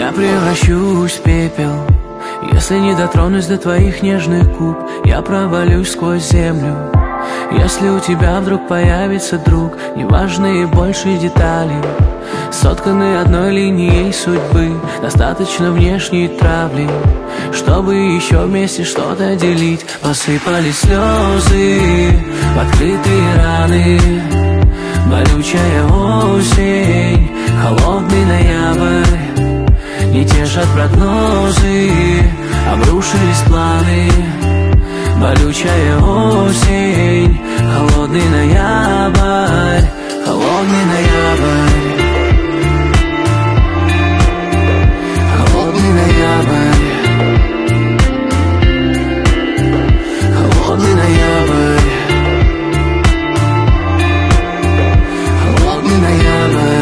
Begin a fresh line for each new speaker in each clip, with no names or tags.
Я превращусь в пепел, если не дотронусь до твоих нежных губ. Я провалюсь сквозь землю, если у тебя вдруг появится друг. Неважные больше детали, сотканы одной линией судьбы. Достаточно внешней травли, чтобы еще вместе что-то делить. Посыпались слезы в открытые раны. Болючая осень, холодный ноябрь. Не тешат прогнозы, обрушились планы. Болючая осень, холодный ноябрь, холодный ноябрь, холодный ноябрь, холодный ноябрь, холодный ноябрь.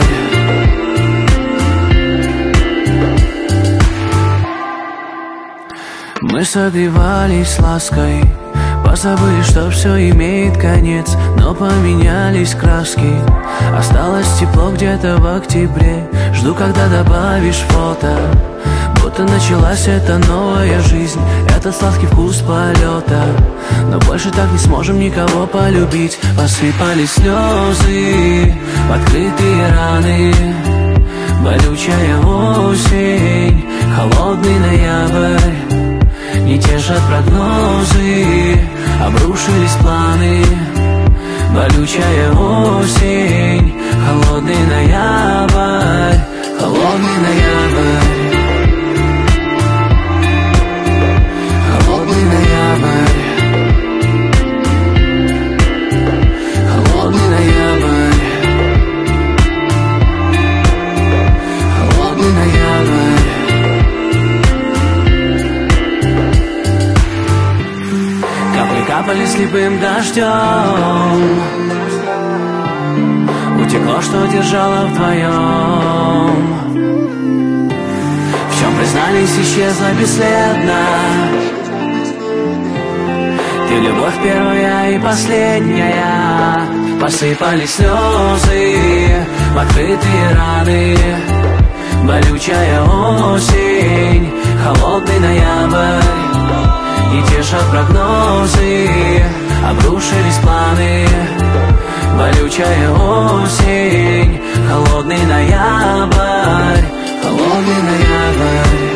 Мы согревались лаской, позабыли, что все имеет конец. Но поменялись краски, осталось тепло где-то в октябре. Жду, когда добавишь фото, будто началась эта новая жизнь, этот сладкий вкус полета. Но больше так не сможем никого полюбить. Посыпались слезы в открытые раны. Болючая осень, холодный ноябрь. Не тешат прогнозы, обрушились планы. Болючая осень, холодный ноябрь, холодный ноябрь, холодный ноябрь, холодный ноябрь, холодный ноябрь. Капали слепым дождем, утекло, что держало вдвоем. В чем признались, исчезла бесследно. Ты любовь первая и последняя. Посыпались слезы в открытые раны. Болючая осень, холодный ноябрь. Не тешат прогнозы, обрушились планы. Болючая осень, холодный ноябрь, холодный ноябрь.